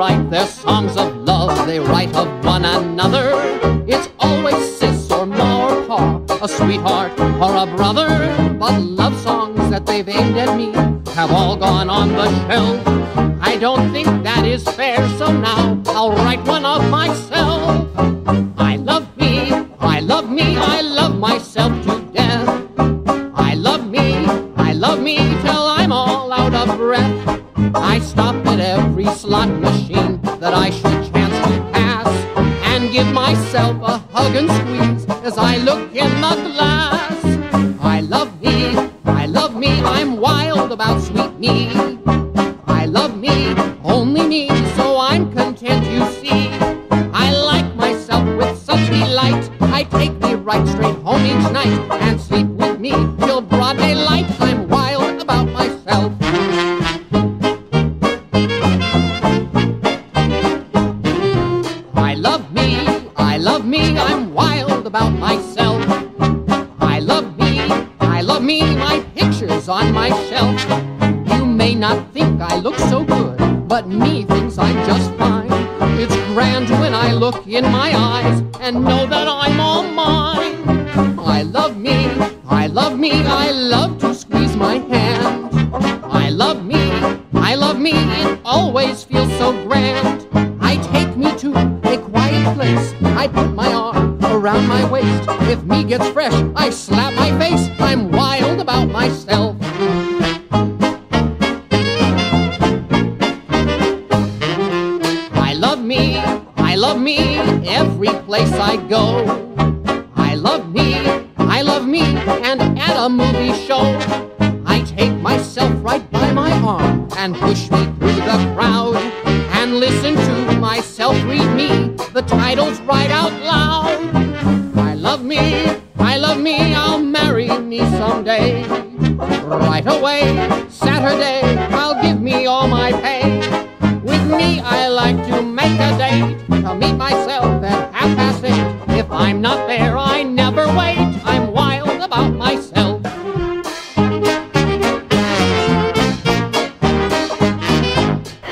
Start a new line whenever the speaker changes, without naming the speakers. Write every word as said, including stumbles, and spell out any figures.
write their songs of love, they write of one another. It's always sis or ma or pa, a sweetheart or a brother. But love songs that they've aimed at me have all gone on the shelf. I don't think that is fair, so now I'll write one of myself. I love me, I love me, I love myself to death. I love me, I love me till I'm all out of breath. I stop at every slot machine that I should chance to pass and give myself a hug and squeeze as I look in the glass. I love me, I love me, I'm wild about sweet me. I love me, only me, so I'm content, you see. I like myself with such delight, I take me right straight home each night and sleep with me till broad daylight. I'm wild about myself. I love me, I love me, I'm wild about myself. I love me, I love me, my picture's on my shelf. You may not think I look so good, but me thinks I'm just fine. It's grand when I look in my eyes and know that I'm all mine. I love me, I love me, I love to squeeze my hand. I love me, I love me, it always feels so grand. I take me to a quiet place, I put my arm around my waist. If me gets fresh, I slap my face, I'm wild about myself. I love me, I love me, every place I go. I love me, I love me, and at a movie show, I take myself right by my arm and push me through the crowd and listen to myself read me the titles right out loud. I love me, I love me, I'll marry me someday. Right away, Saturday, I'll give me all my pay. With me, I like to make a date to meet myself at half past eight. If I'm not there, I